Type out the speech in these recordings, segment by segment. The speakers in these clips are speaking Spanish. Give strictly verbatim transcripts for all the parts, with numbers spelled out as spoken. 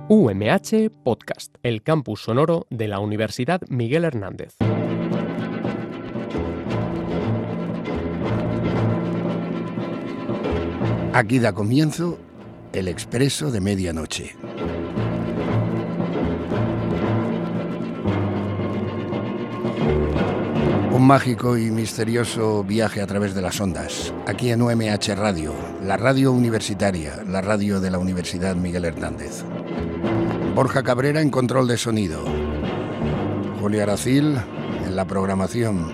U M H Podcast, el campus sonoro de la Universidad Miguel Hernández. Aquí da comienzo el Expreso de Medianoche. Un mágico y misterioso viaje a través de las ondas, aquí en U M H Radio, la radio universitaria, la radio de la Universidad Miguel Hernández. Borja Cabrera en control de sonido, Julio Aracil en la programación.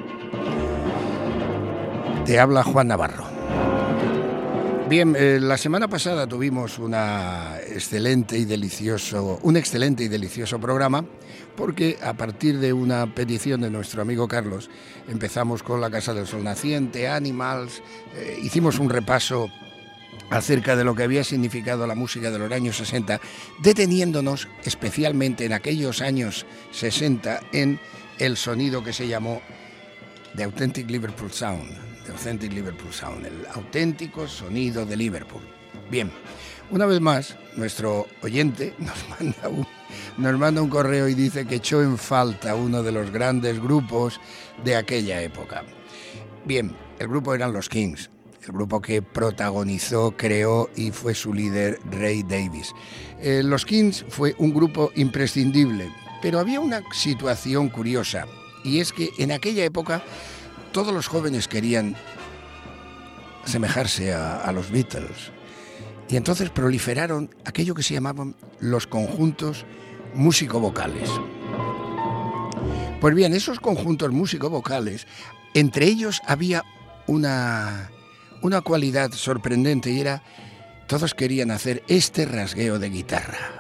Te habla Juan Navarro. Bien, eh, la semana pasada tuvimos una excelente y delicioso, un excelente y delicioso programa, porque a partir de una petición de nuestro amigo Carlos, empezamos con La Casa del Sol Naciente, Animals, eh, hicimos un repaso acerca de lo que había significado la música de los años sesenta, deteniéndonos especialmente en aquellos años sesenta en el sonido que se llamó The Authentic Liverpool Sound. The Authentic Liverpool Sound, el auténtico sonido de Liverpool. Bien, una vez más, nuestro oyente nos manda un, nos manda un correo y dice que echó en falta uno de los grandes grupos de aquella época. Bien, el grupo eran los Kings, el grupo que protagonizó, creó y fue su líder Ray Davies. Eh, los Kings fue un grupo imprescindible, pero había una situación curiosa, y es que en aquella época todos los jóvenes querían asemejarse a, a los Beatles, y entonces proliferaron aquello que se llamaban los conjuntos músico-vocales. Pues bien, esos conjuntos músico-vocales, entre ellos había una, una cualidad sorprendente, y era, todos querían hacer este rasgueo de guitarra.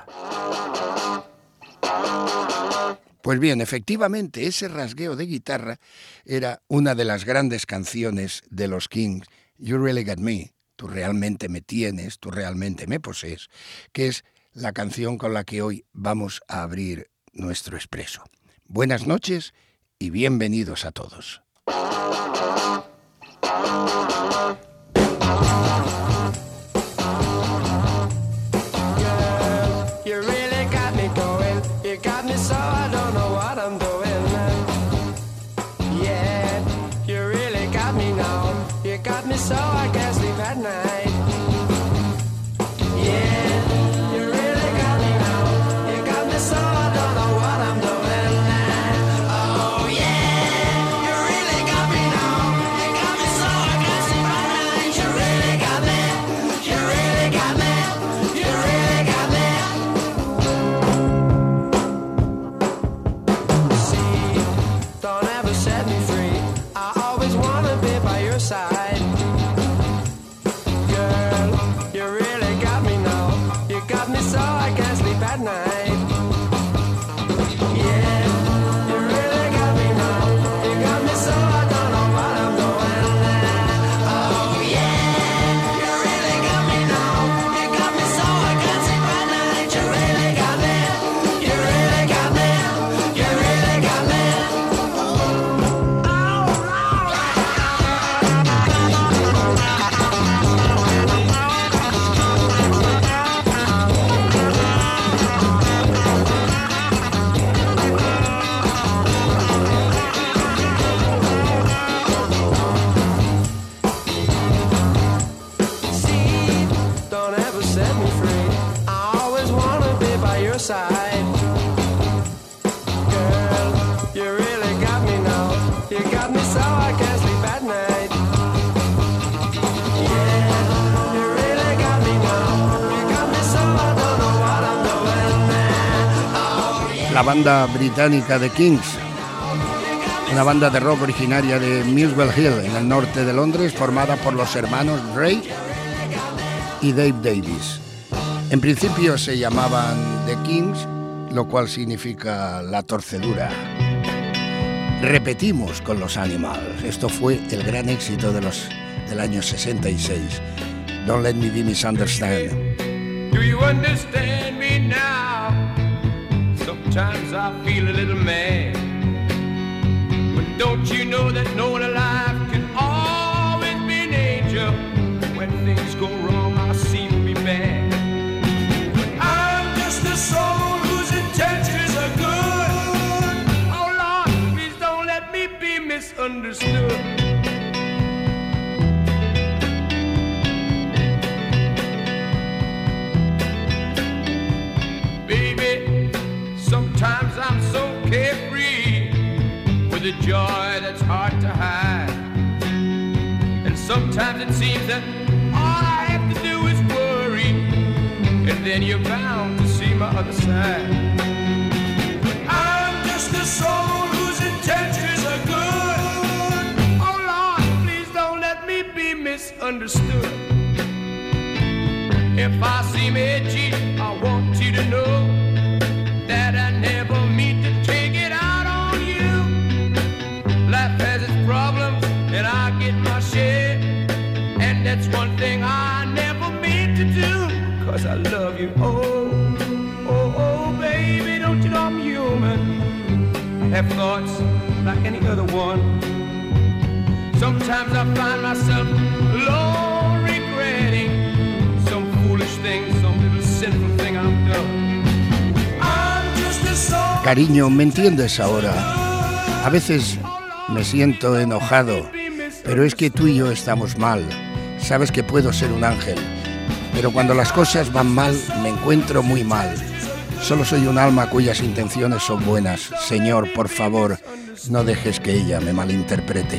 Pues bien, efectivamente, ese rasgueo de guitarra era una de las grandes canciones de los Kings, You Really Got Me, tú realmente me tienes, tú realmente me posees, que es la canción con la que hoy vamos a abrir nuestro expreso. Buenas noches y bienvenidos a todos. So I can't sleep at night. Yeah, you really got me now. You got me so I don't know what I'm doing now. Oh yeah, you really got me now. You got me so I can't sleep at night. You really got me. You really got me. You really got me. See, don't ever set me free. I always wanna be by your side. So I can't sleep at night. Yeah, you really got me now. You got me so I don't know what I'm doing now. Oh yeah, you really got me now. You got me so I can't sleep at night. You really got me. You really got me. You really got me. Side. Girl, you really got me now. You got me so I can't sleep at night. Yeah, you really got me now. You got me so I don't know what I'm doing now. Oh, yeah. La banda británica de Kings, una banda de rock originaria de Muswell Hill, en el norte de Londres, formada por los hermanos Ray y Dave Davies. En principio se llamaban The Kings, lo cual significa la torcedura. Repetimos con los Animals. Esto fue el gran éxito de los, del año sesenta y seis. Don't let me be misunderstood. Do you understand me now? Sometimes I feel a little mad. But don't you know that no one alive can always be an angel? When things go wrong, I seem to be bad. But I'm just a soul. a joy that's hard to hide. And sometimes it seems that all I have to do is worry, and then you're bound to see my other side. I'm just a soul whose intentions are good. Oh Lord, please don't let me be misunderstood. If I seem edgy, I want you to know that I never mean to take it out on you. Life has its problems, and I get my share, and that's one thing I never meant to do, 'cause I love you. Oh, oh, oh, baby, don't you know I'm human? Have thoughts like any other one. Sometimes I find myself alone regretting some foolish thing, some little sinful thing I've done. I'm just a soul. Cariño, ¿me entiendes ahora? A veces me siento enojado, pero es que tú y yo estamos mal. Sabes que puedo ser un ángel, pero cuando las cosas van mal, me encuentro muy mal. Solo soy un alma cuyas intenciones son buenas. Señor, por favor, no dejes que ella me malinterprete.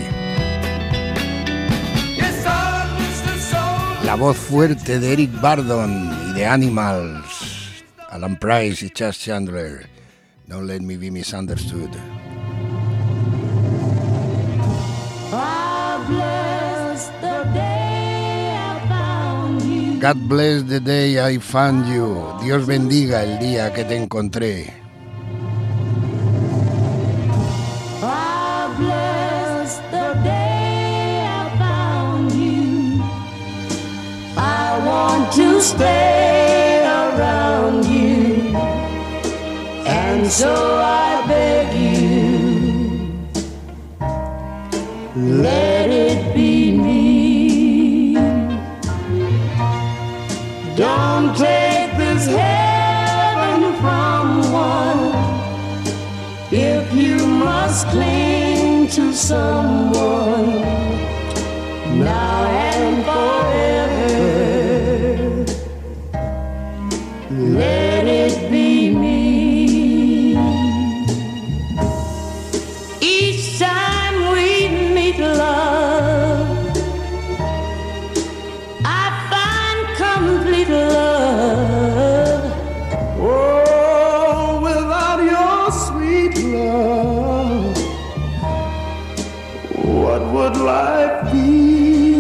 La voz fuerte de Eric Burdon y de Animals, Alan Price y Chas Chandler. Don't let me be misunderstood. God bless the day I found you. Dios bendiga el día que te encontré. I bless the day I found you. I want to stay around you, and so I beg you, let it be me. Don't take this heaven from one if you must cling to someone now and forever. Let it be me. Each time we meet, love, I find complete love. Oh, without your sweet love, what would life be?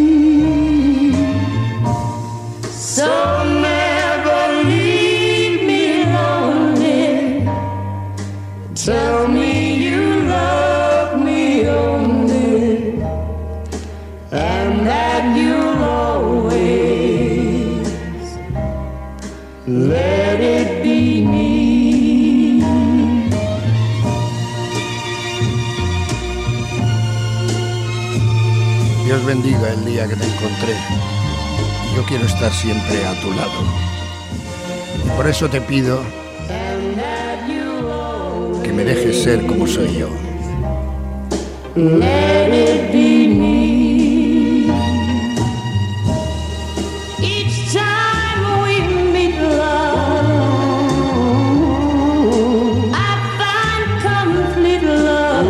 So never leave me lonely. Tell me you love me only, and that you'll always let it be me. Dios bendiga el día que te encontré. Yo quiero estar siempre a tu lado. Y por eso te pido que me dejes ser como soy yo. Let it be me. Each time we meet, love, I find complete love.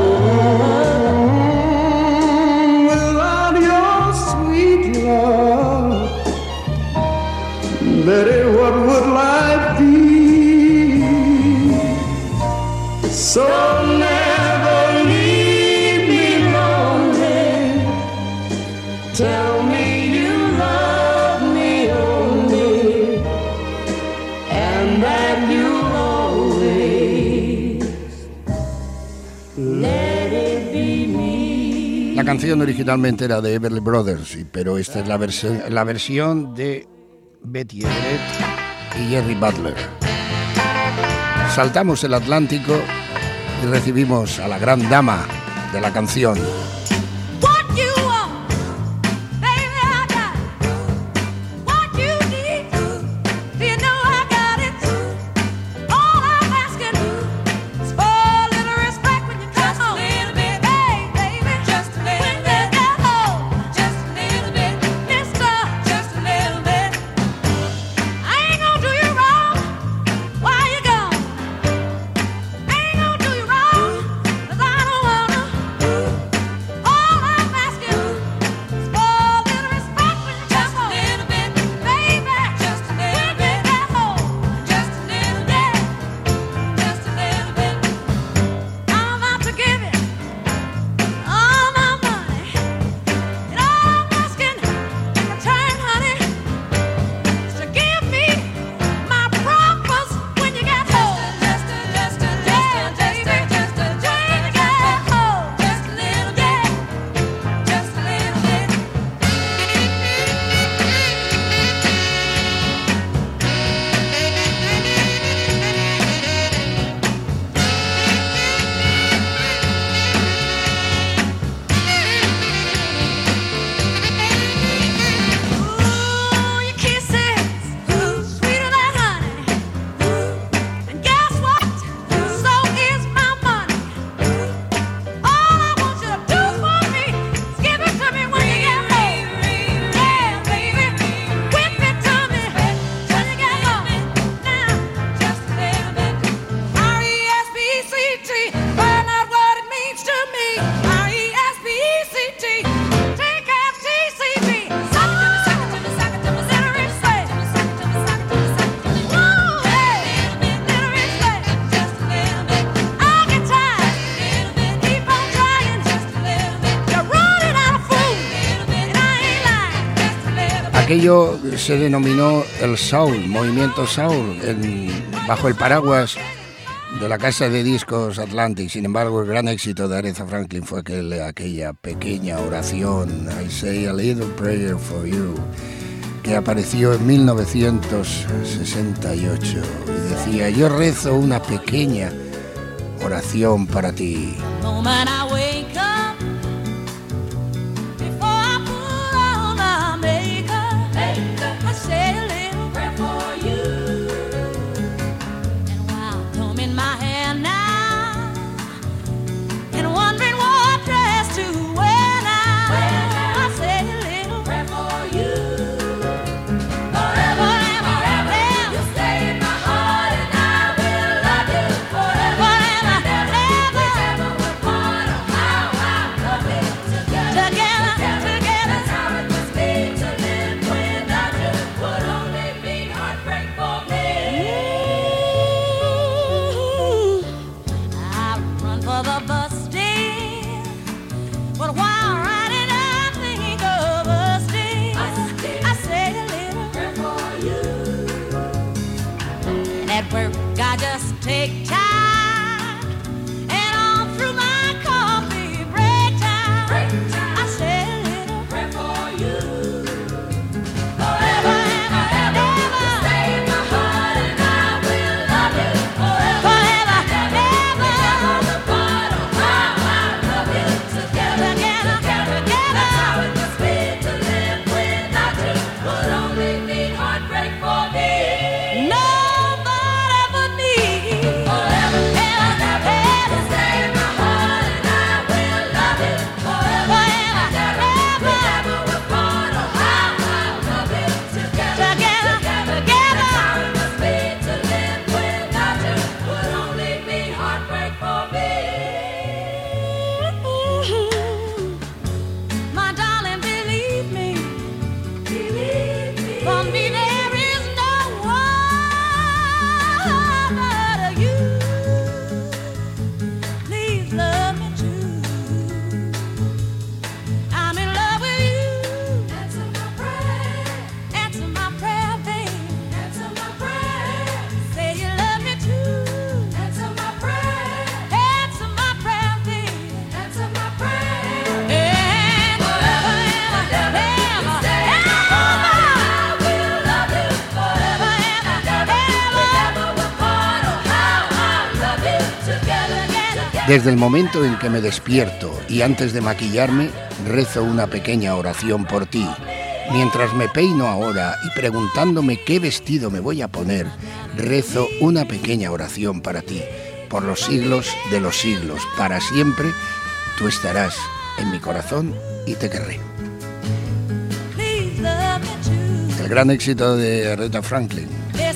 Without your sweet love, Betty, what would life be? So never leave me lonely. Tell me you love me only, and that you'll always let it be me. La canción originalmente era de Everly Brothers, pero esta es la versión, la versión de Betty Everett y Jerry Butler. Saltamos el Atlántico y recibimos a la gran dama de la canción. What you want, baby, I got it. What you need, you know I got it. All I'm asking is for a little respect when you come home. Just a little bit, hey, baby, just a little when bit. You get home, just a little bit, mister, just a little bit. I ain't gonna do you wrong while you're gone. I ain't gonna do you wrong, 'cause I don't wanna Aquello se denominó el Soul, movimiento Soul, en, bajo el paraguas de la casa de discos Atlantic. Sin embargo, el gran éxito de Aretha Franklin fue aquel, aquella pequeña oración, I Say a Little Prayer for You, que apareció en mil novecientos sesenta y ocho y decía: yo rezo una pequeña oración para ti. Moment I wake up, before I put on my makeup, I say a little prayer for you. And while combing my hair now, and wondering what dress to wear now, I say a little prayer for you. Forever, forever, forever, you stay in my heart, and I will love you forever. I just take time, and all through my coffee break time, break time. I say a little prayer for you. Forever and ever, you stay in my heart, and I will love you forever. Forever and ever, never apart. Oh, how I love you together, together, together, together. That's how it must be to live without you. Would only mean heartbreak for me. No. Desde el momento en que me despierto y antes de maquillarme, rezo una pequeña oración por ti. Mientras me peino ahora y preguntándome qué vestido me voy a poner, rezo una pequeña oración para ti. Por los siglos de los siglos, para siempre, tú estarás en mi corazón y te querré. El gran éxito de Aretha Franklin.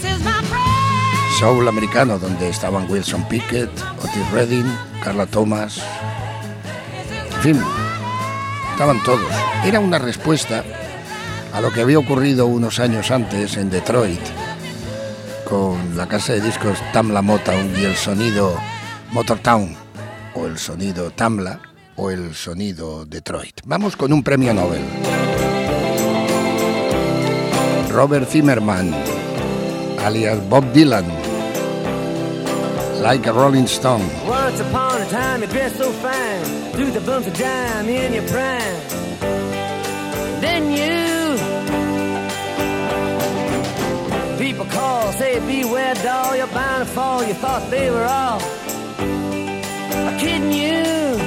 Soul americano, donde estaban Wilson Pickett, Otis Redding, Carla Thomas, en fin, estaban todos. Era una respuesta a lo que había ocurrido unos años antes en Detroit con la casa de discos Tamla Motown y el sonido Motortown, o el sonido Tamla, o el sonido Detroit. Vamos con un premio Nobel. Robert Zimmerman, alias Bob Dylan, Like a Rolling Stone. Once upon a time you dressed so fine, threw the bumps of dime in your prime. Then you, people call, say beware doll, you're bound to fall. You thought they were all kidding you.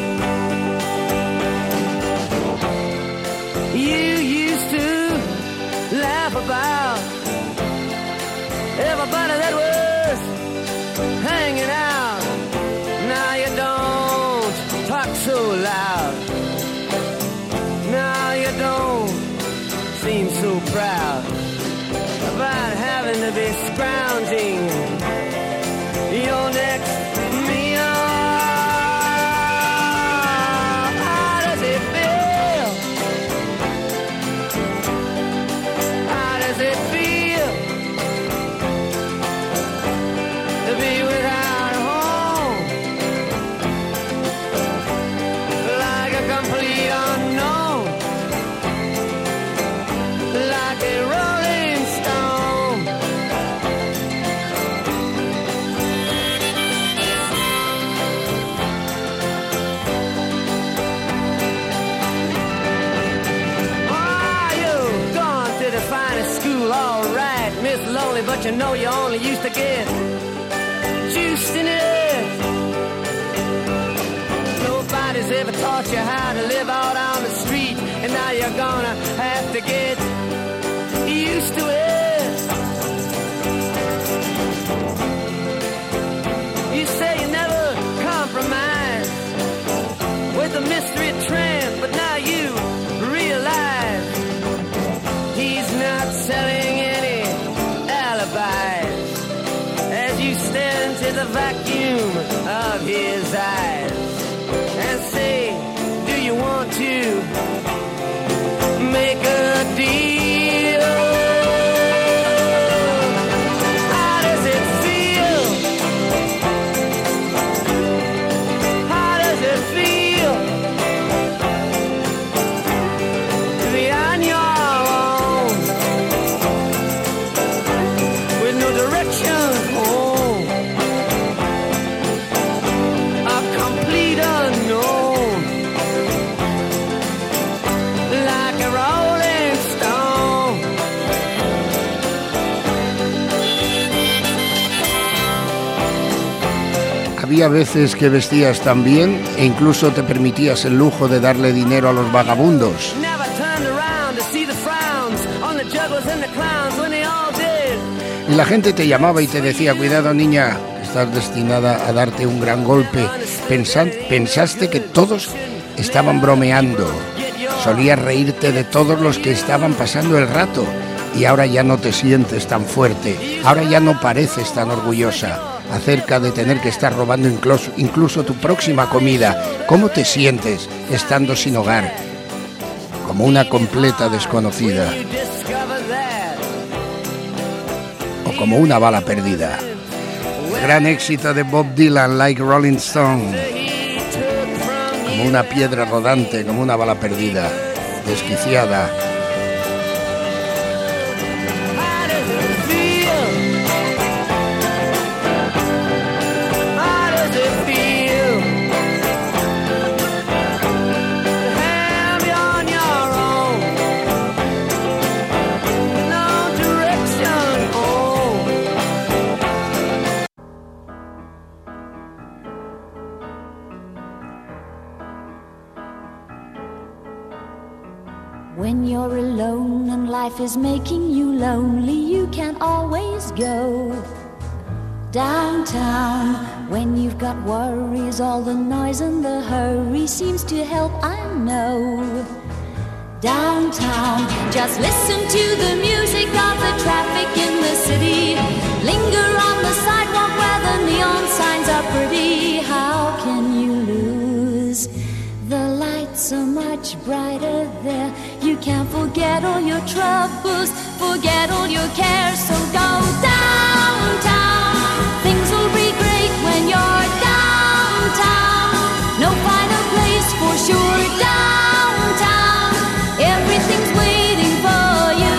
You used to laugh about everybody that was hanging out. Now you don't talk so loud. Now you don't seem so proud about having to be scrounging your next meal. How does it feel? How does it feel to be without a home, like a complete unknown, like a Miss Lonely, but you know you only used to get juiced in it. Nobody's ever taught you how to live out on the street, and now you're gonna have to get used to it. You say you never compromise with a mystery tramp, but now you realize he's not selling any alibis as you stare into the vacuum of his eyes and say, do you want to make a deal? How does it feel? How does it feel to be on your own with no direction home? A complete unknown, like a rolling stone. Había veces que vestías tan bien e incluso te permitías el lujo de darle dinero a los vagabundos. Never turned around to see the frowns on the jugglers and the clowns when they all did. Y la gente te llamaba y te decía, cuidado niña, que estás destinada a darte un gran golpe. Pensa- pensaste que todos estaban bromeando. Solías reírte de todos los que estaban pasando el rato. Y ahora ya no te sientes tan fuerte. Ahora ya no pareces tan orgullosa acerca de tener que estar robando incluso, incluso tu próxima comida. ¿Cómo te sientes estando sin hogar? Como una completa desconocida. You discover that O como una bala perdida. Gran éxito de Bob Dylan, Like Rolling Stone. he took from Como una piedra rodante, como una bala perdida. Desquiciada. How does it feel? How does it feel to have you on your own? No direction home. When you're alone and life is making you lonely, you can always go downtown. When you've got worries, all the noise and the hurry seems to help, I know. Downtown, just listen to the music of the traffic in the city. Linger on the sidewalk where the neon signs are pretty. How can you lose? The lights are much brighter there. You can't forget all your troubles, forget all your cares. So go downtown. Things will be great when you're downtown. No finer place for sure. Downtown, everything's waiting for you.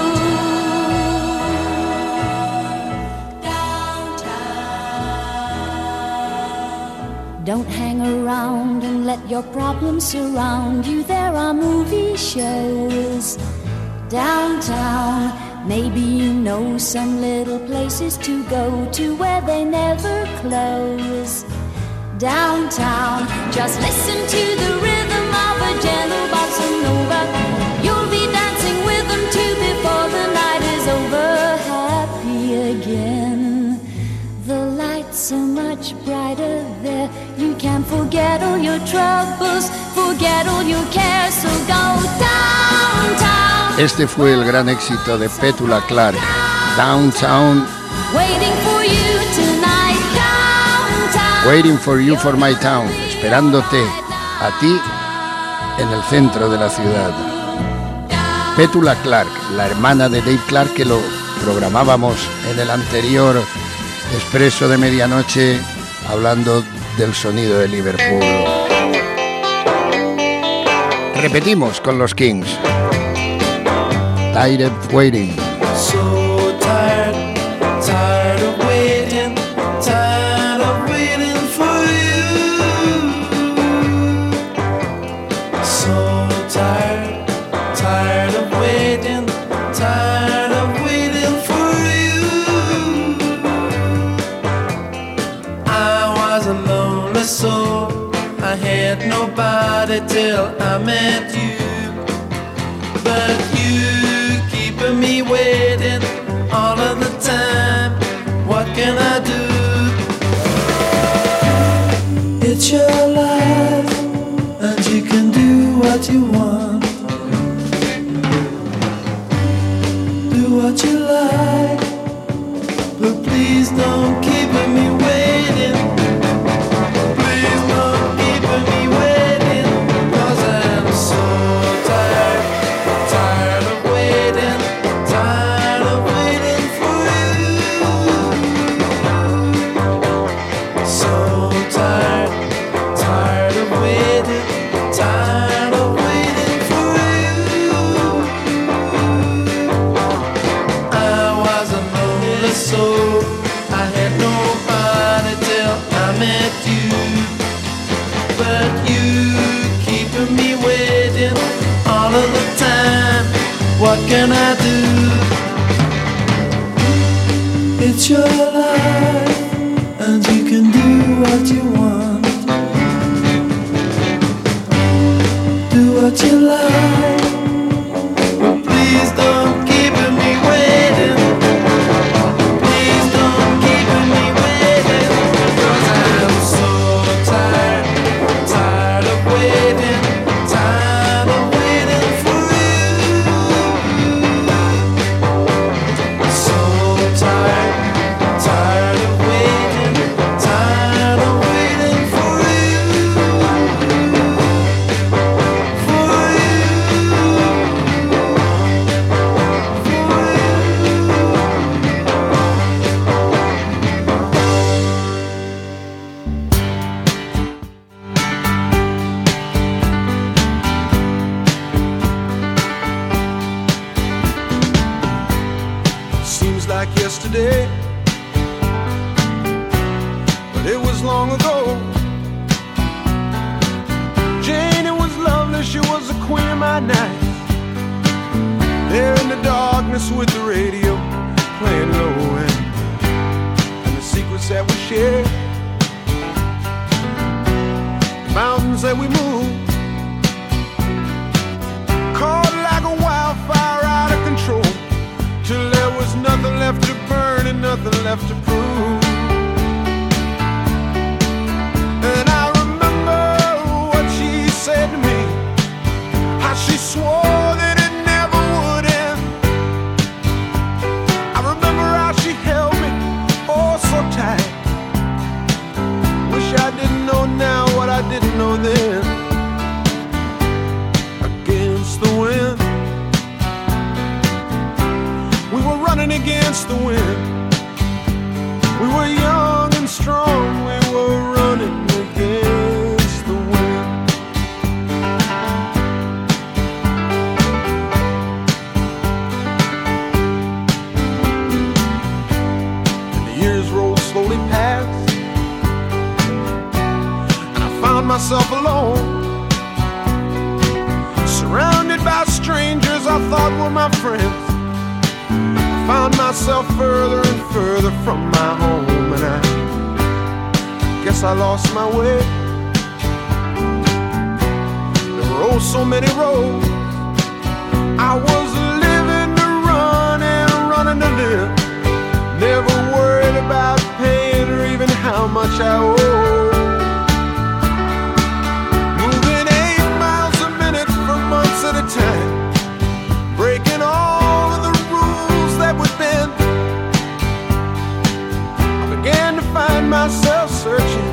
Downtown. Don't hang around and let your problems surround you. There are movie shows downtown. Maybe you know some little places to go to where they never close. Downtown, just listen to the rhythm of a gentle bossa nova. You'll be dancing with them too before the night is over. Happy again. The lights are much brighter there. You can forget all your troubles, forget all your cares. So go downtown. Este fue el gran éxito de Petula Clark, Downtown, Waiting for you tonight. Downtown. Waiting for You for My Town, esperándote a ti en el centro de la ciudad. Petula Clark, la hermana de Dave Clark, que lo programábamos en el anterior Expreso de Medianoche, hablando del sonido de Liverpool. Repetimos con los Kings. Tired of Waiting. So tired, tired of waiting, tired of waiting for you. So tired, tired of waiting, tired of waiting for you. nobody till I met you. But you keeping me waiting all of the time. What can I do? It's your life, and you can do what you want. Do what you like, but please don't keep me waiting. Please don't keep me waiting, 'cause I'm so tired, tired of waiting, tired of waiting for you. So tired, tired of waiting, tired of waiting for you. I was a lonely soul, I had nobody till I met you. But you keeping me waiting all of the time. What can I do? It's your life, and you can do what you want. Do what you like, but please don't keep me waiting. Please don't keep me waiting, 'cause I'm so tired, tired of waiting, tired of waiting for you. So tired, tired of waiting, tired of waiting for you. For you. For Seems like yesterday, but it was long ago. Jane, it was lovely, she was the queen of my night. There in the darkness with the radio playing low end, and the secrets that we shared, the mountains that we moved, caught like a wildfire out of control, till there was nothing left to burn and nothing left to prove. And I remember what she said to me, how she swore that it never would end. I remember how she held me oh so tight. Wish I didn't know now what I didn't know then. Against the wind, we were running against the wind. We were young and strong, we were running against the wind. And the years rolled slowly past, and I found myself alone, surrounded by strangers I thought were my friends. Found myself further and further from my home, and I guess I lost my way. There were oh so many roads. I was living to run and running to live, never worried about paying or even how much I owe. Moving eight miles a minute for months at a time, breaking all of the rules that would bend. I began to find myself searching,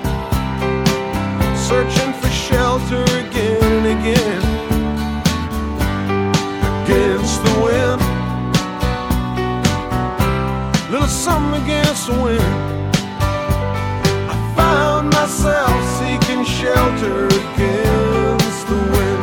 searching for shelter again and again. Against the wind, little something against the wind. I found myself seeking shelter against the wind.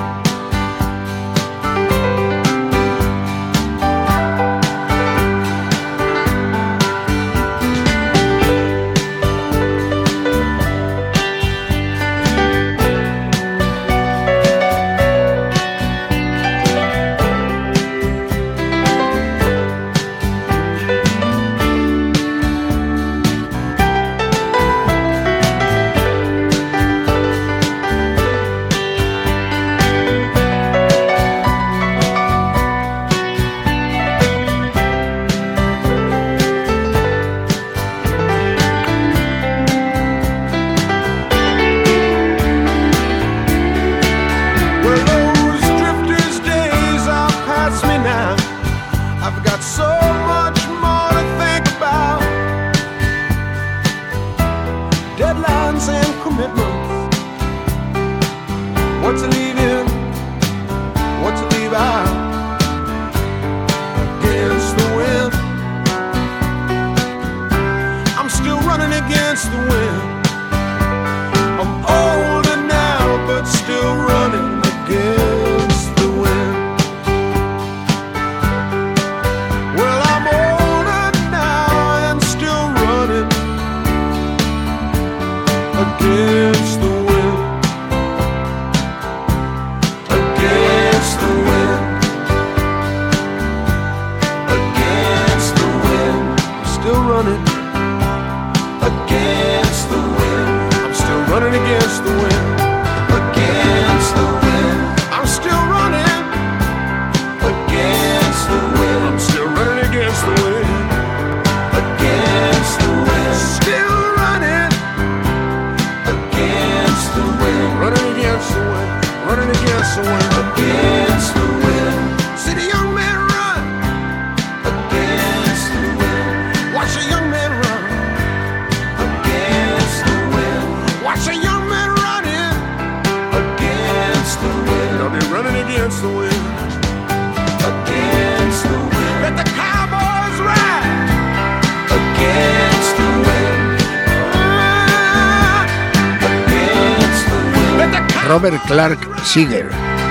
Robert Clark Seeger.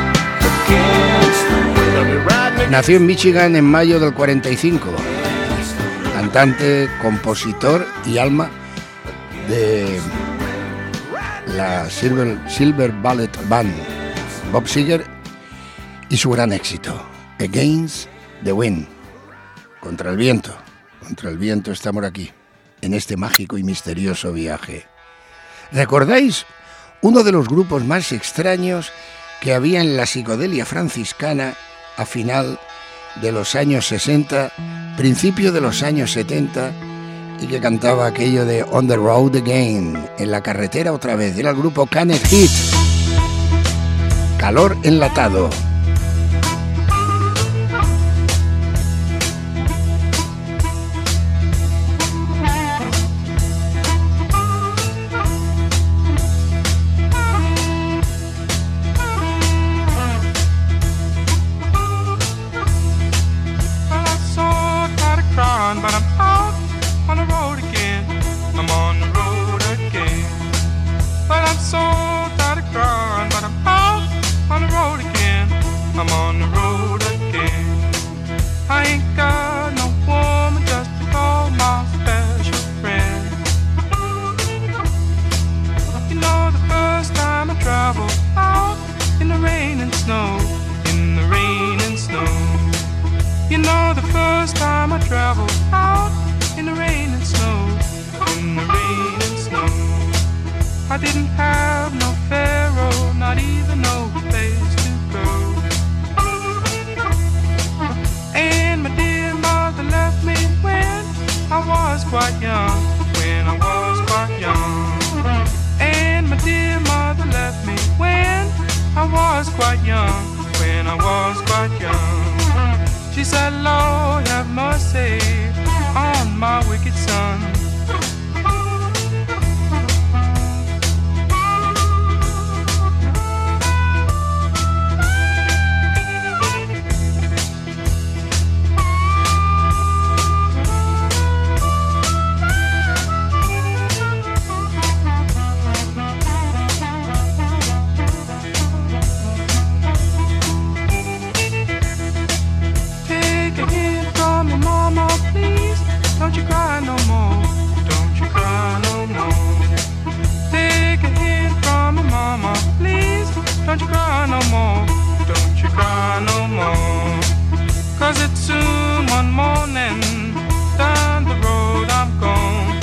Nació en Michigan en mayo del cuarenta y cinco. Cantante, compositor y alma de la Silver, Silver Ballet Band, Bob Seger, y su gran éxito, Against the Wind, contra el viento. Contra el viento estamos aquí, en este mágico y misterioso viaje. ¿Recordáis uno de los grupos más extraños que había en la psicodelia franciscana a final de los años sesenta, principio de los años setenta, y que cantaba aquello de On the Road Again, en la carretera otra vez? Era el grupo Canned Heat. Calor enlatado. But I'm out on the road again. I'm on the road again. But I'm so tired of crying. But I'm out on the road again. I'm on the road again. I ain't got no woman just to call my special friend. You know the first time I traveled out in the rain and snow, in the rain and snow. You know the first time I traveled out in the rain and snow, in the rain and snow. I didn't have no pharaoh, not even no place to go. And my dear mother left me when I was quite young, when I was quite young. And my dear mother left me when I was quite young, when I was quite young. She said, Lord, have mercy on my wicked son. Don't you cry no more, don't you cry no more. Take a hint from me, mama, please. Don't you cry no more, don't you cry no more. Cause it's soon one morning, down the road I'm gone.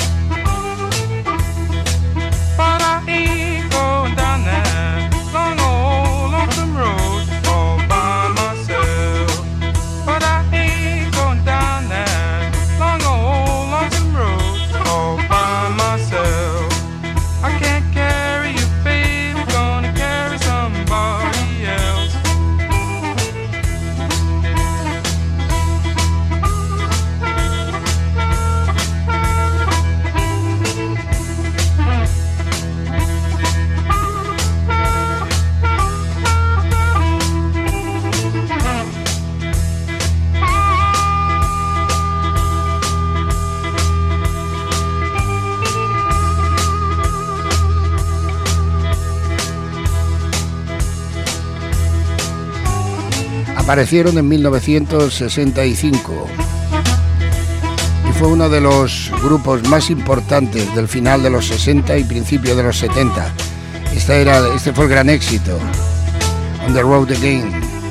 But I ain't going down that long old lonesome road all by myself. But I ain't going down that long old lonesome road all by myself. I can't carry you, baby, gonna carry somebody else. Aparecieron en mil novecientos sesenta y cinco y fue uno de los grupos más importantes del final de los sesenta y principio de los setenta. Este, era, este fue el gran éxito, On the Road Again,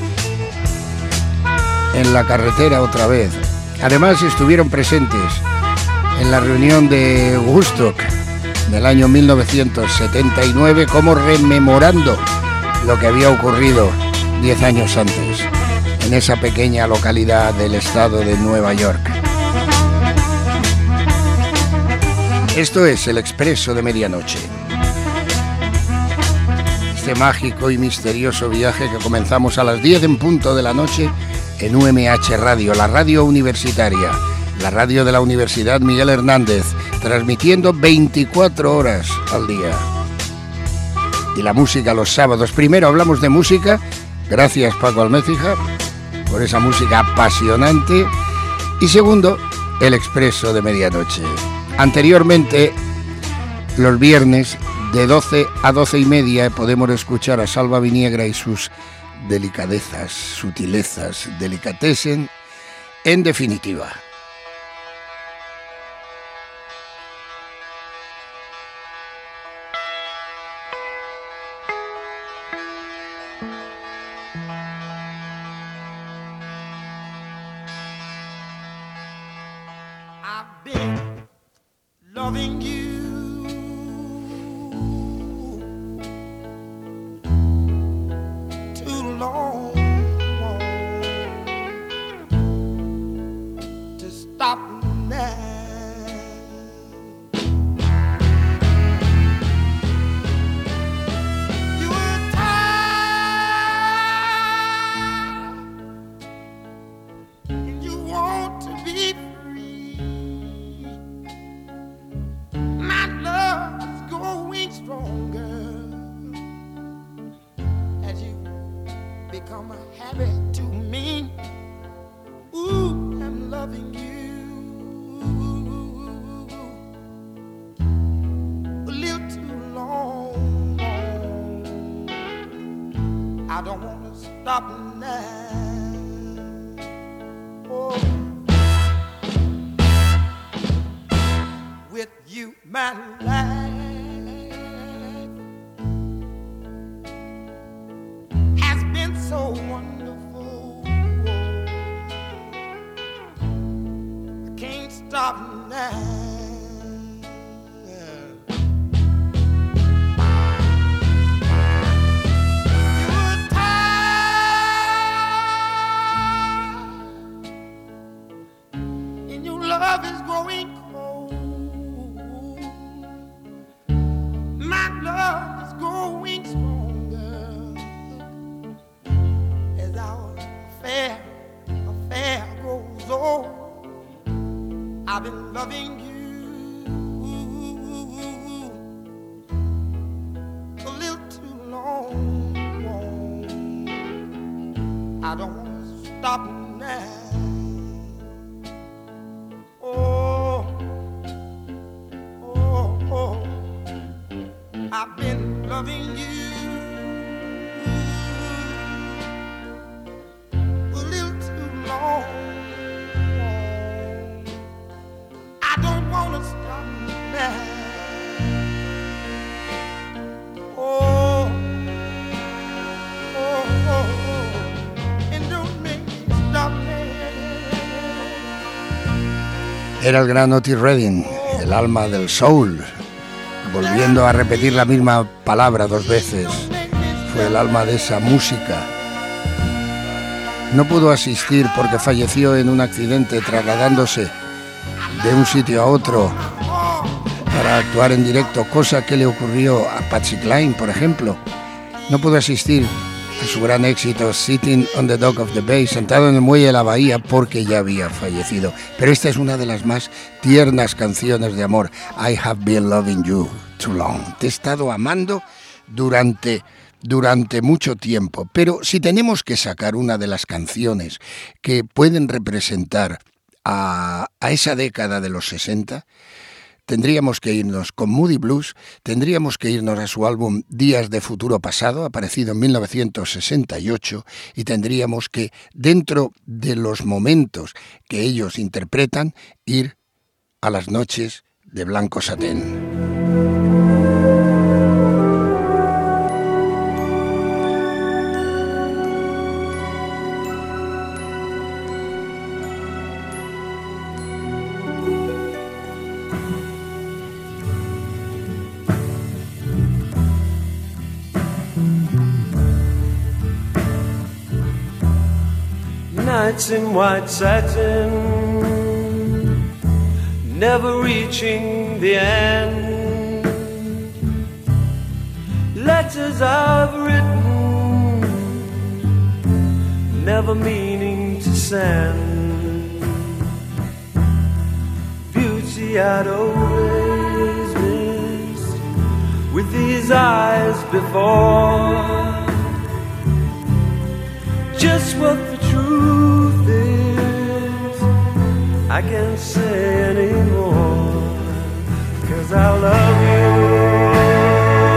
en la carretera otra vez. Además estuvieron presentes en la reunión de Woodstock del año mil novecientos setenta y nueve, como rememorando lo que había ocurrido diez años antes en esa pequeña localidad del estado de Nueva York. Esto es El Expreso de Medianoche, este mágico y misterioso viaje que comenzamos a las diez en punto de la noche en U M H Radio, la radio universitaria, la radio de la Universidad Miguel Hernández, transmitiendo veinticuatro horas al día. Y la música los sábados. Primero hablamos de música, gracias Paco Almécija por esa música apasionante, y segundo, El Expreso de Medianoche. Anteriormente, los viernes De doce a doce y media podemos escuchar a Salva Viniegra y sus delicadezas, sutilezas, delicatessen, en definitiva. I've been loving you too long to stop now. You were tired and you want to be free. My love is growing stronger as you become a habit to me. Ooh, I'm loving you a little too long. I don't want to stop now. Oh. With you, my life has been so wonderful. I can't stop now. You were tired, and your love is growing cold. My love is growing stronger as our affair, affair grows old. I've been loving you a little too long. I don't want to stop now. Oh, oh, oh. I've been loving you a little too long. I don't want to stop now. Oh, oh, oh, oh. And don't make me stop now. Era el gran Otis Redding, el alma del soul, volviendo a repetir la misma palabra dos veces. Fue el alma de esa música. No pudo asistir porque falleció en un accidente trasladándose de un sitio a otro para actuar en directo, cosa que le ocurrió a Patsy Cline, por ejemplo. No pudo asistir a su gran éxito Sitting on the Dock of the Bay, sentado en el muelle de la bahía, porque ya había fallecido. Pero esta es una de las más tiernas canciones de amor. I have been loving you too long. Te he estado amando durante, durante mucho tiempo. Pero si tenemos que sacar una de las canciones que pueden representar a, a esa década de los sesenta, tendríamos que irnos con Moody Blues, tendríamos que irnos a su álbum Días de Futuro Pasado, aparecido en mil novecientos sesenta y ocho, y tendríamos que, dentro de los momentos que ellos interpretan, ir a las noches de blanco satén. Nights in white satin, never reaching the end. Letters I've written, never meaning to send. Beauty I'd always missed with these eyes before. Just what the truth is, I can't say anymore, 'cause I love you.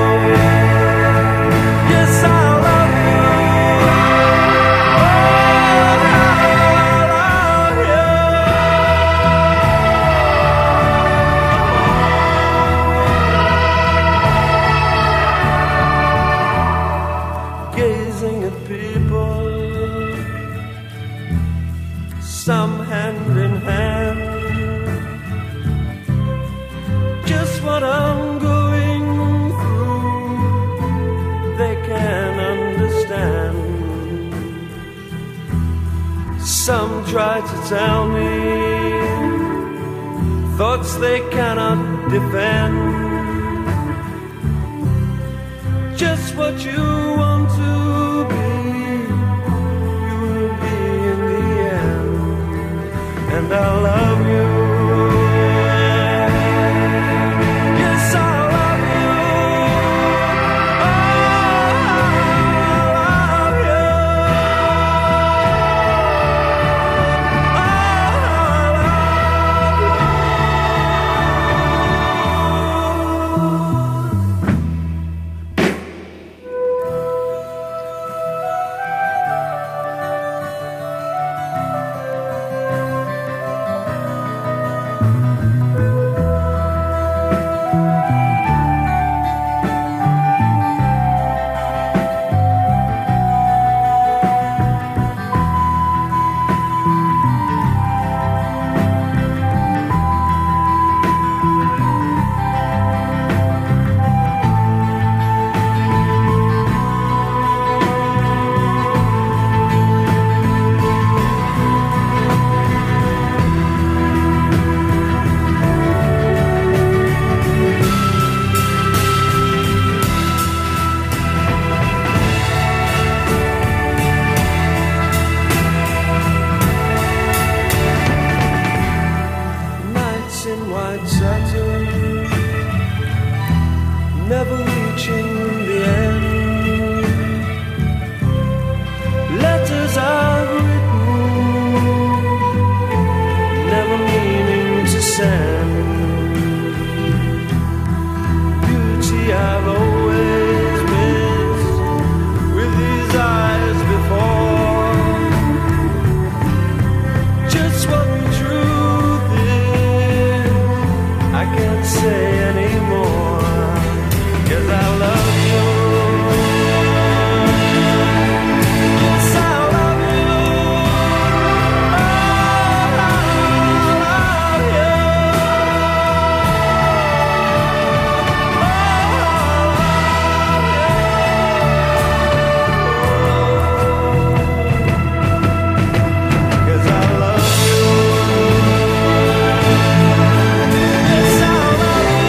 try to tell me thoughts they cannot defend. Just what you want to be, you will be in the end. And I love you. Yes, I love you. Oh, I love you. Never reaching the end. Letters I've written, never meaning to send. Beauty I've always missed with these eyes before. Just what the truth is, I can't say anymore. 'Cause I love you. Yes, I love you. Oh, I love you. Oh, 'cause I love you. Yes, I love you.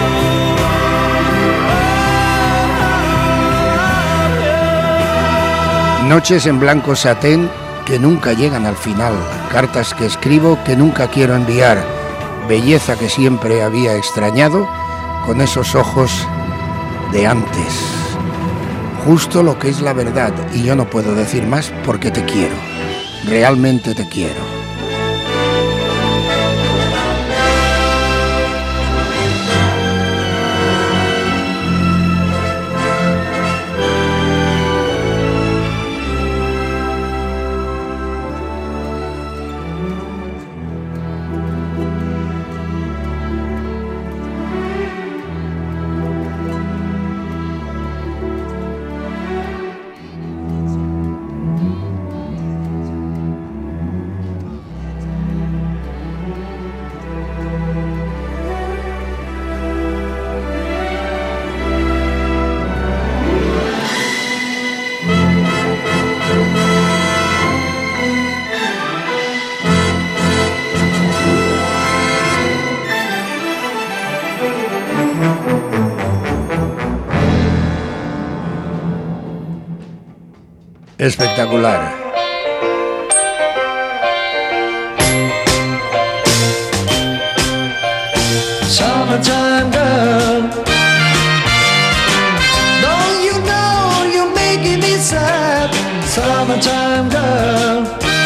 Noches en blanco satén que nunca llegan al final, cartas que escribo que nunca quiero enviar, belleza que siempre había extrañado con esos ojos de antes. Justo lo que es la verdad, y yo no puedo decir más porque te quiero, realmente te quiero. Espectacular. Summertime girl, don't you know you're making me sad? Summertime girl,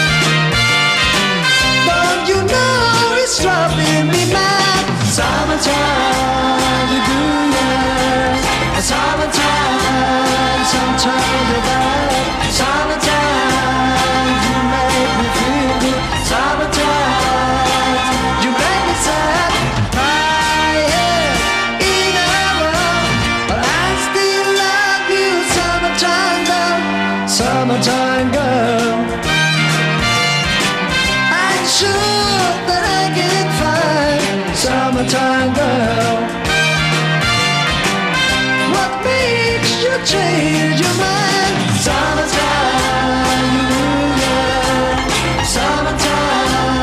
don't you know it's driving me mad? Summertime, you do that. Summertime, sometimes you're bad. Summertime, you make me feel good. Summertime, you make me sad. I am in love, but I still love you. Summertime girl, summertime girl. I'm sure that I can find summertime girl. What makes you change your mind? Summertime, yeah. Summertime.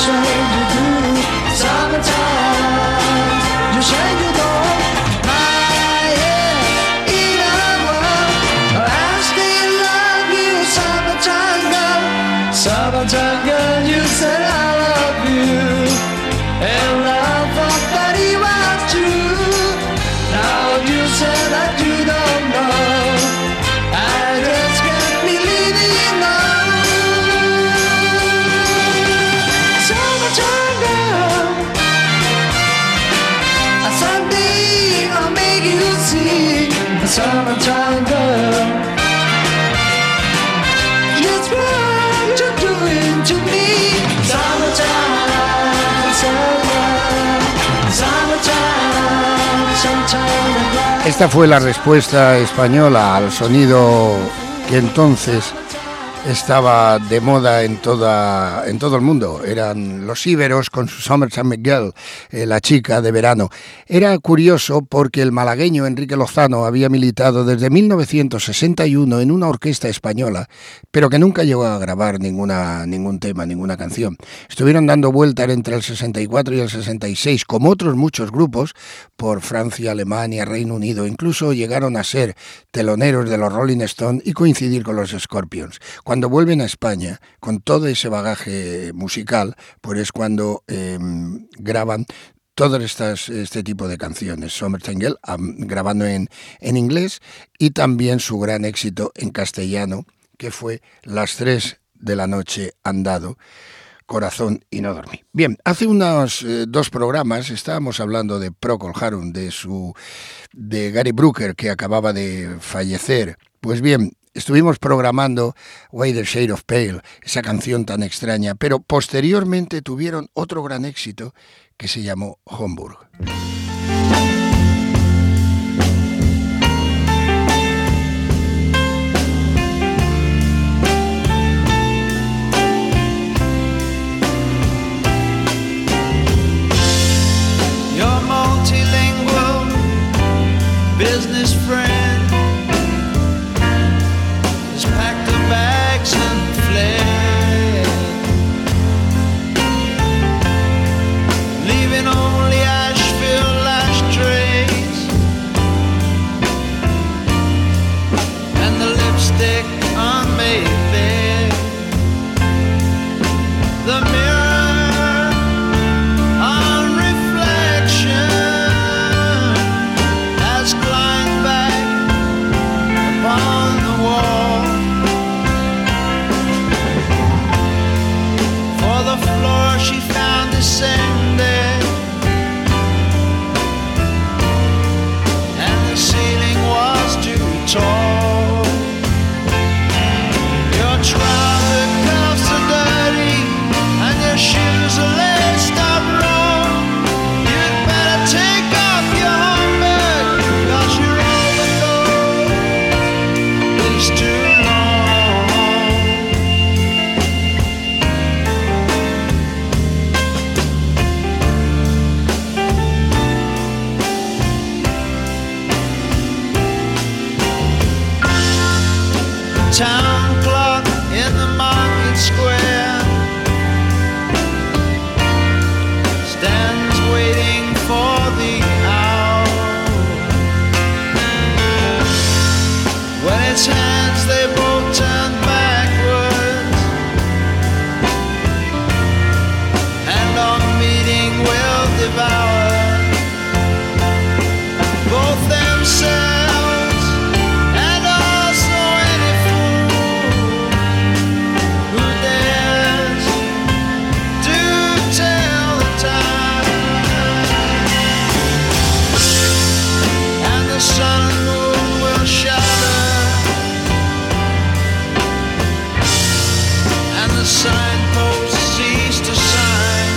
say you do. Summertime, you say you don't. My head in a world, I still love you. Summertime girl, summertime girl, you said I love you, and I thought that it was true. Now you said that you don't know. I just can't believe it now. Summertime girl, someday I'll make you see. Summertime girl, it's what you're doing to me. Summertime, summertime, summertime, summertime. Esta fue la respuesta española al sonido que entonces estaba de moda en toda en todo el mundo. Eran los íberos con su Summertime Girl, eh, la chica de verano. Era curioso porque el malagueño Enrique Lozano había militado desde mil novecientos sesenta y uno en una orquesta española, pero que nunca llegó a grabar ninguna ningún tema, ninguna canción. Estuvieron dando vueltas entre el sesenta y cuatro y el sesenta y seis, como otros muchos grupos, por Francia, Alemania, Reino Unido. Incluso llegaron a ser teloneros de los Rolling Stones y coincidir con los Scorpions. Cuando vuelven a España, con todo ese bagaje musical, pues es cuando eh, graban todas estas este tipo de canciones. Summertime Girl, um, grabando en, en inglés, y también su gran éxito en castellano, que fue Las tres de la noche han dado, Corazón y no dormí. Bien, hace unos eh, dos programas estábamos hablando de Procol Harum, de su de Gary Brooker, que acababa de fallecer. Pues bien, estuvimos programando Why the Shade of Pale, esa canción tan extraña, pero posteriormente tuvieron otro gran éxito que se llamó Homburg. Your multilingual business friend has packed her bags and fled, leaving only Asheville ashtrays and the lipstick on Mayfair. The mirror on reflection has climbed back upon the wall, for the floor she found descended, and the ceiling was too tall. Your trouser cuffs are dirty and your shoes are laced up wrong. You'd better take off your Humber, 'cause your overcoat is too long. Town clock in the market square stands waiting for the hour. When its hands they both turn backwards, and our meeting will devour both themselves and also any fool who dares to tell the time. And the sun and moon will shatter, and the signposts cease to shine.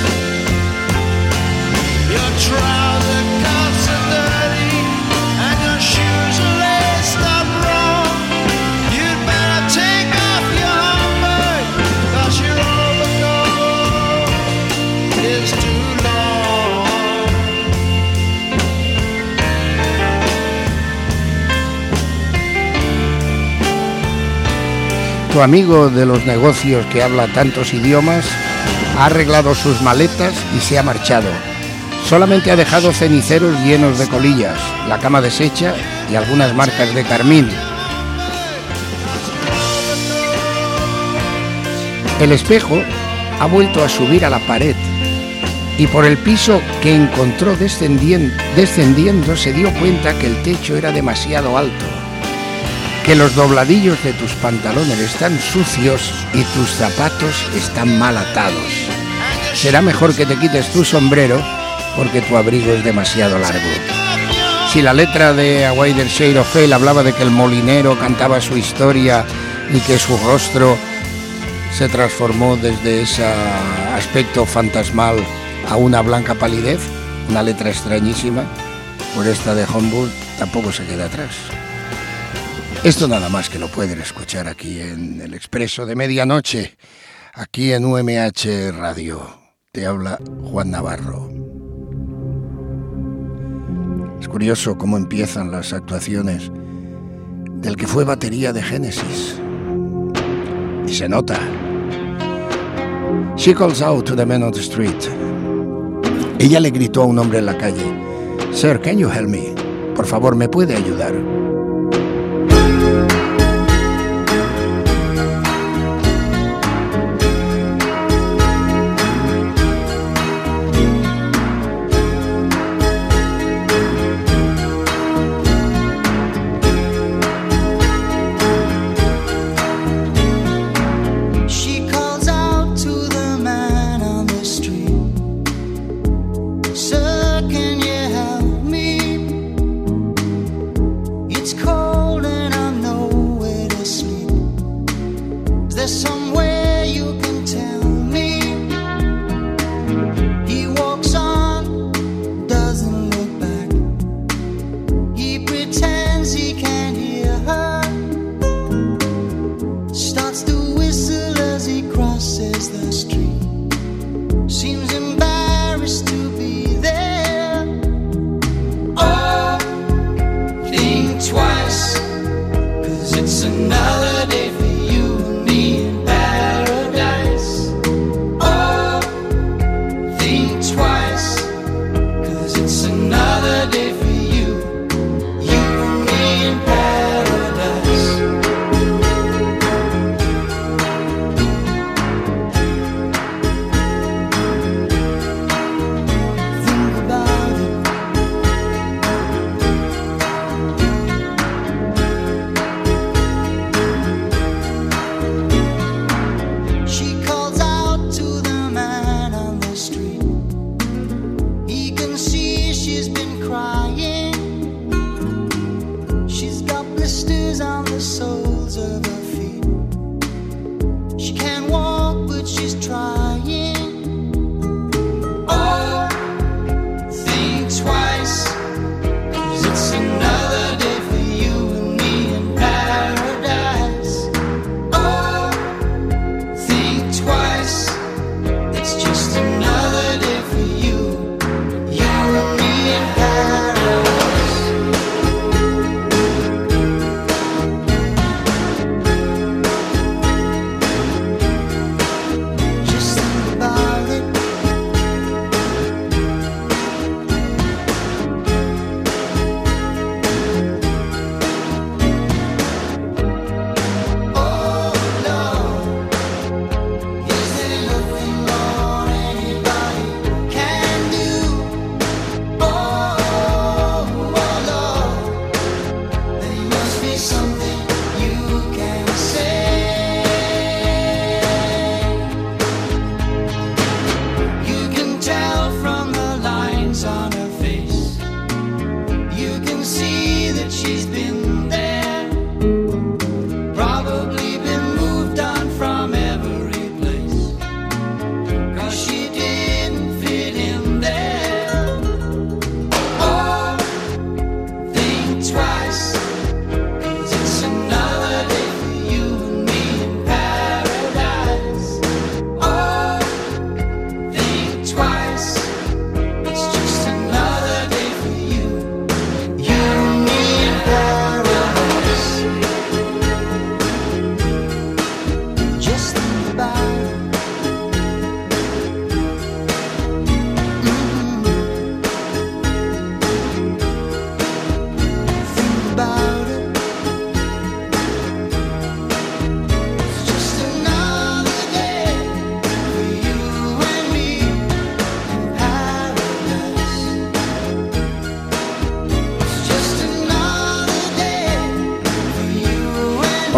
Your trouser cuffs are dirty and your shoes are laced up wrong. You'd better take off your Humber, 'cause your overcoat is too long. Tu amigo de los negocios que habla tantos idiomas Ha arreglado sus maletas y se ha marchado. Solamente ha dejado ceniceros llenos de colillas, la cama deshecha y algunas marcas de carmín. El espejo ha vuelto a subir a la pared y por el piso que encontró descendiendo, descendiendo se dio cuenta que el techo era demasiado alto, que los dobladillos de tus pantalones están sucios y tus zapatos están mal atados. Será mejor que te quites tu sombrero porque tu abrigo es demasiado largo. Si la letra de A Wider Shade of Pale hablaba de que el molinero cantaba su historia y que su rostro se transformó desde ese aspecto fantasmal a una blanca palidez, una letra extrañísima, por esta de Humboldt tampoco se queda atrás. Esto nada más que lo pueden escuchar aquí en el Expreso de Medianoche, aquí en U M H Radio. Te habla Juan Navarro. Es curioso cómo empiezan las actuaciones del que fue batería de Genesis. Y se nota. She calls out to the man on the street. Ella le gritó a un hombre en la calle: Sir, can you help me? Por favor, ¿me puede ayudar?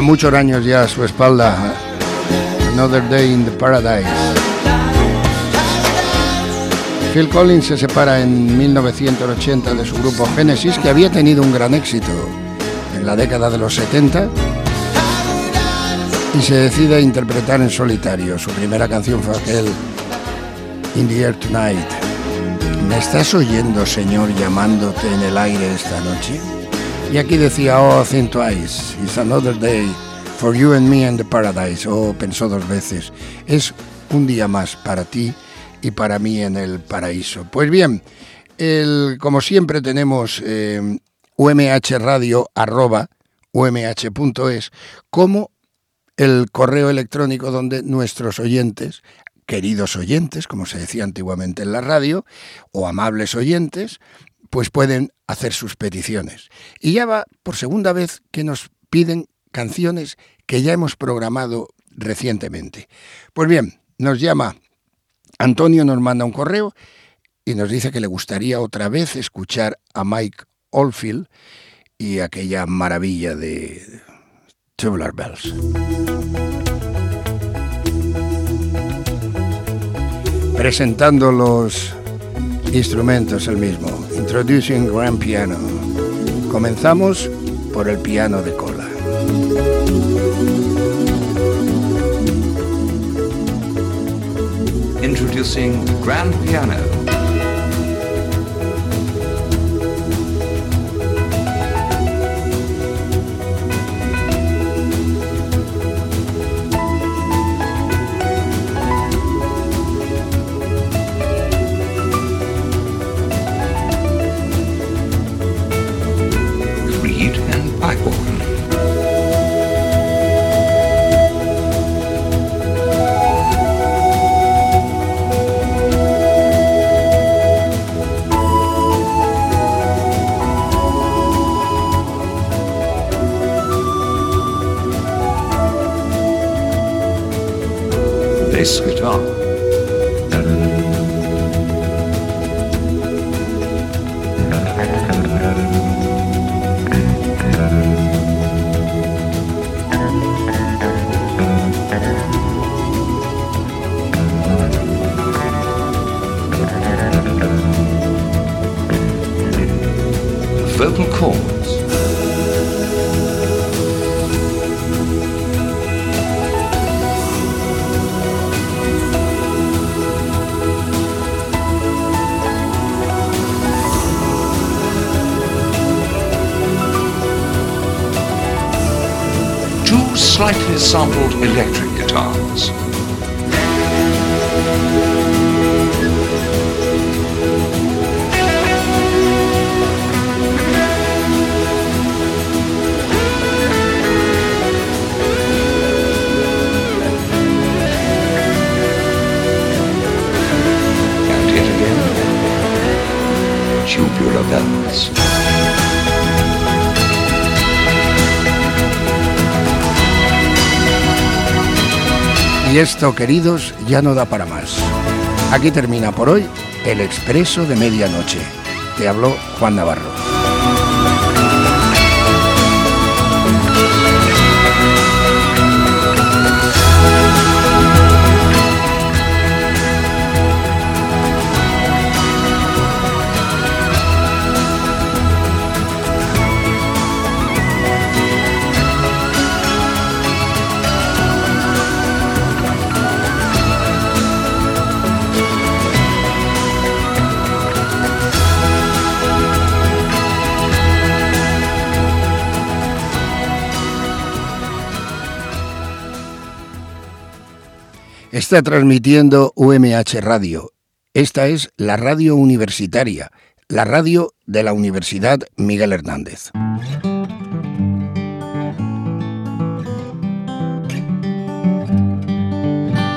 muchos años ya a su espalda. Another Day in the Paradise. Phil Collins se separa en mil novecientos ochenta de su grupo Genesis, que había tenido un gran éxito en la década de los setenta, y se decide a interpretar en solitario. Su primera canción fue aquel In the Air Tonight. ¿Me estás oyendo, Señor, llamándote en el aire esta noche? Y aquí decía, oh, think twice, it's another day for you and me in the paradise. Oh, pensó dos veces, es un día más para ti y para mí en el paraíso. Pues bien, el, como siempre tenemos eh, umhradio arroba umh.es como el correo electrónico donde nuestros oyentes, queridos oyentes, como se decía antiguamente en la radio, o amables oyentes, pues pueden hacer sus peticiones. Y ya va por segunda vez que nos piden canciones que ya hemos programado recientemente. Pues bien, nos llama Antonio, nos manda un correo y nos dice que le gustaría otra vez escuchar a Mike Oldfield y aquella maravilla de Tubular Bells. Presentando los instrumentos el mismo, Introducing Grand Piano. Comenzamos por el piano de cola. Introducing Grand Piano. Reed and pipe organ. Bass guitar. Vocal cords. Two slightly sampled electric guitars. And yet again, tubular bells. Y esto, queridos, ya no da para más. Aquí termina por hoy el Expreso de Medianoche. Te habló Juan Navarro. Está transmitiendo U M H Radio. Esta es la radio universitaria, la radio de la Universidad Miguel Hernández.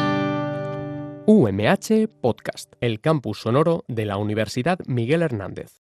U M H Podcast, el campus sonoro de la Universidad Miguel Hernández.